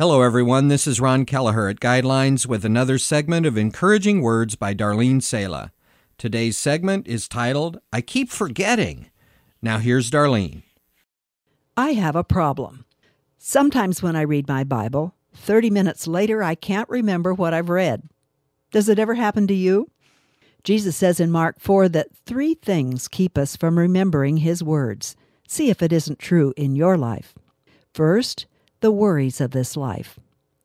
Hello, everyone. This is Ron Kelleher at Guidelines with another segment of Encouraging Words by Darlene Sala. Today's segment is titled, I Keep Forgetting. Now here's Darlene. I have a problem. Sometimes when I read my Bible, 30 minutes later I can't remember what I've read. Does it ever happen to you? Jesus says in Mark 4 that 3 things keep us from remembering His words. See if it isn't true in your life. First, the worries of this life.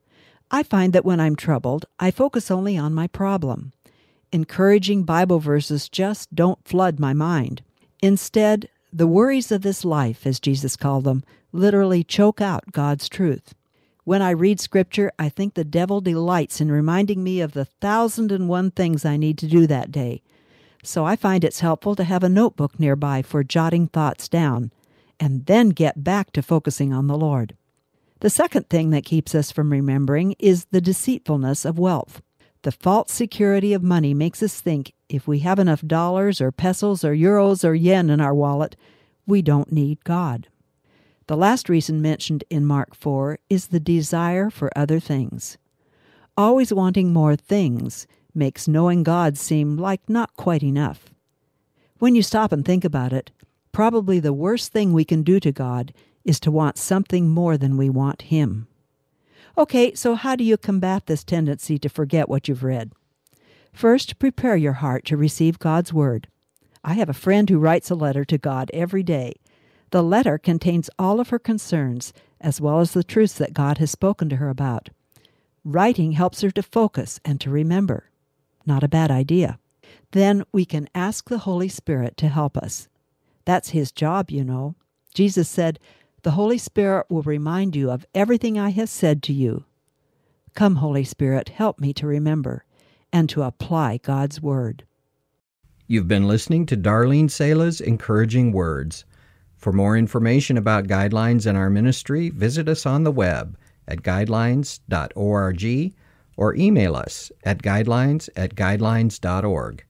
I find that when I'm troubled, I focus only on my problem. Encouraging Bible verses just don't flood my mind. Instead, the worries of this life, as Jesus called them, literally choke out God's truth. When I read Scripture, I think the devil delights in reminding me of the 1,001 things I need to do that day. So I find it's helpful to have a notebook nearby for jotting thoughts down, and then get back to focusing on the Lord. The second thing that keeps us from remembering is the deceitfulness of wealth. The false security of money makes us think if we have enough dollars or pesos or euros or yen in our wallet, we don't need God. The last reason mentioned in Mark 4 is the desire for other things. Always wanting more things makes knowing God seem like not quite enough. When you stop and think about it, probably the worst thing we can do to God is to want something more than we want Him. Okay, so how do you combat this tendency to forget what you've read? First, prepare your heart to receive God's Word. I have a friend who writes a letter to God every day. The letter contains all of her concerns, as well as the truths that God has spoken to her about. Writing helps her to focus and to remember. Not a bad idea. Then we can ask the Holy Spirit to help us. That's His job, you know. Jesus said, "The Holy Spirit will remind you of everything I have said to you." Come, Holy Spirit, help me to remember and to apply God's Word. You've been listening to Darlene Sala's Encouraging Words. For more information about Guidelines and our ministry, visit us on the web at guidelines.org or email us at guidelines@guidelines.org.